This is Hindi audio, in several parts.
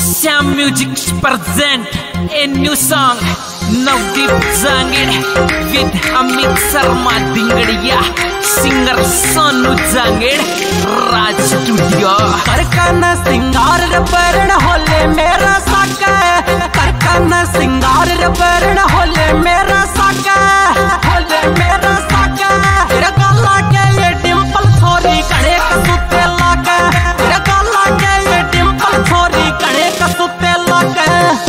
Sam Music present a new song, Navdeep Jangir with Amit Sharma Dingadiya, singer Sonu Jangir, Raj Studio. करकन सिंगार रबरण होले मेरा साका, करकन सिंगार रबरण होले मेरा साका, होले मेरा साका। तेरा गला के ये डिंपल छोरी कड़े कसुते लागे, तेरा गला के ये डिंपल छोरी कड़े कसुते लागे।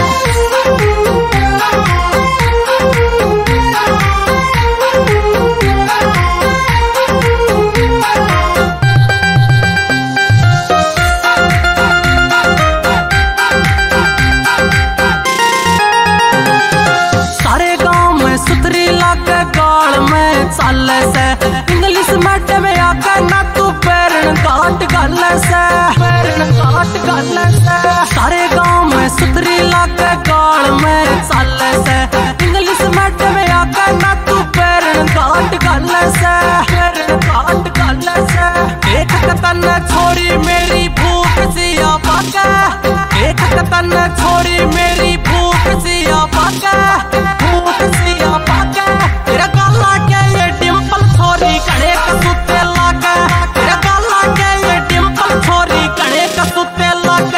चाल से इंग्लिश मैडम आके ना तू पैरन काट गल से, पैरन काट गल से। सारे गांव में सुतरी लागे गाल में चाल से इंग्लिश मैडम आके ना तू पैरन काट गल से, पैरन काट गल से। एक कतन छोरी मेरी भूख सिया पाके, एक कतन छोरी मेरी भूख सिया पाके, भूख सिया पाके। तेरा गला के ये डिंपल छोरी कड़े कसुते लागे, तेरा गला के ये डिंपल छोरी कड़े कसुते लागे।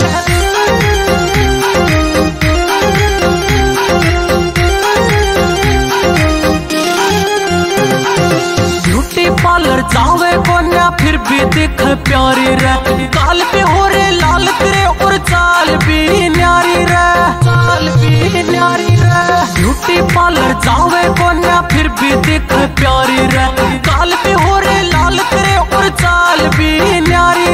ब्यूटी पार्लर जावे कोन्या फिर भी दिख प्यारी रे, गाल पे हो रे लाल तेरे और चाल भी न्यारी रे, चाल भी न्यारी रे। ब्यूटी पार्लर जावे कोन्या फिर भी दिख प्यारी रे, गाल पे हो रे लाल तेरे और चाल भी न्यारी